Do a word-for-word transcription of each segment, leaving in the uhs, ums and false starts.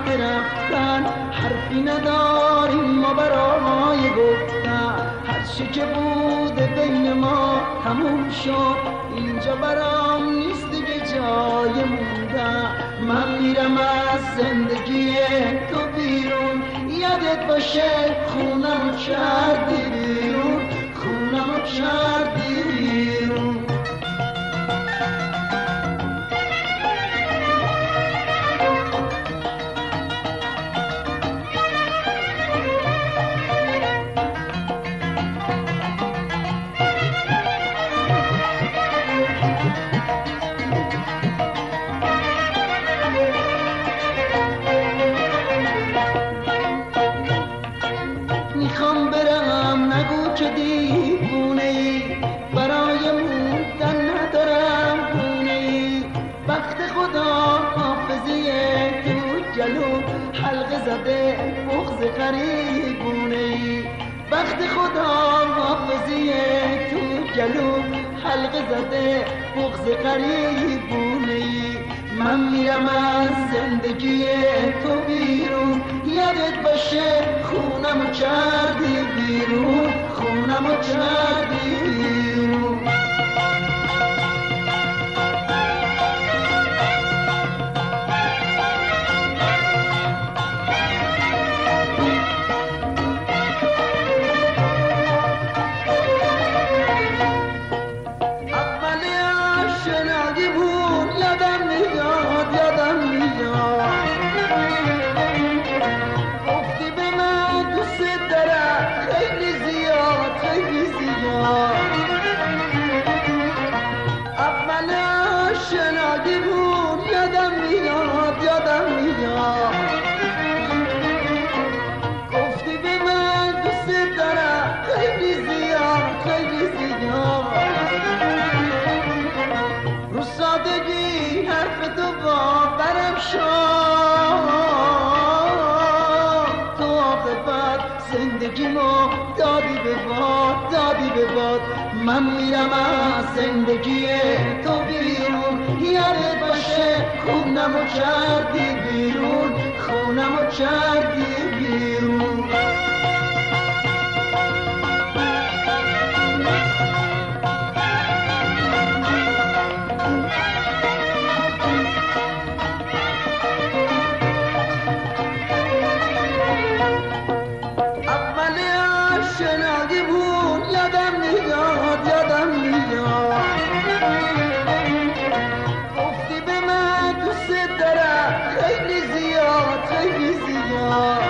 وقت رفتن، حرفی نداریم ما برای گفتن. هرچی که بوده بین ما تموم شد، اینجا برام نیست دیگه جای موندن. من میرم از زندگی تو بیرون، یادت باشه خونمو کردی بیرون، خونمو کردی بیرون. میخوام برم نگو که دیوونه ای، برای موندن ندارم گونه ای. وقت خدا حافظی تو جلو حلقه زده بغض غریبونه ای. وقت خدا حافظی تو جلو حلقه زده بغض غریبونه ای. من میرم از زندگی تو بیرون، یادت باشه خونمو کردی بیرون، خونمو کردی بیرون. اولی آشنایی بود یادم میاد، یادم میاد. گفتی به من دوست دارم خیلی زیاد، خیلی زیاد. اول آشنایی بود یادم میاد، یادم میاد. گفتی به من دوست دارم خیلی زیاد، خیلی زیاد. رو سادگی حرف تو باورم شد، تو عاقبت زندگیمو دادی به باد، دادی به باد. من میرم از زندگی تو بیرون، یادت باشه خونمو کردی بیرون، خونمو کردی بیرون. آشنایی بود یادم میاد، یادم میاد. گفتی به من دوست دارم خیلی زیاد، خیلی زیاد.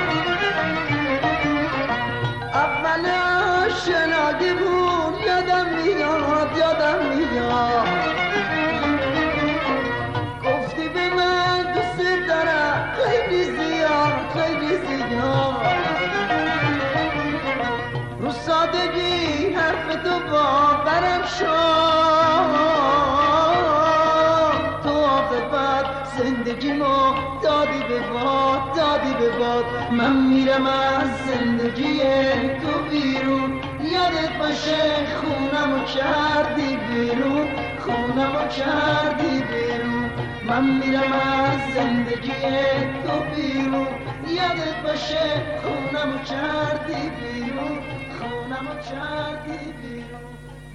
اول آشنایی بود یادم میاد، یادم میاد. گفتی به من دوست دارم خیلی زیاد، خیلی زیاد. رو سادگی حرف تو باورم شد، تو عاقبت زندگیمو دادی به باد، دادی به باد. من میرم از زندگی تو بیرون، یادت باشه خونمو کردی بیرون، خونمو کردی بیرون. من میرم از زندگی تو بیرون، یادت باشه خونمو کردی بیرون، خونمو کردی بیرون.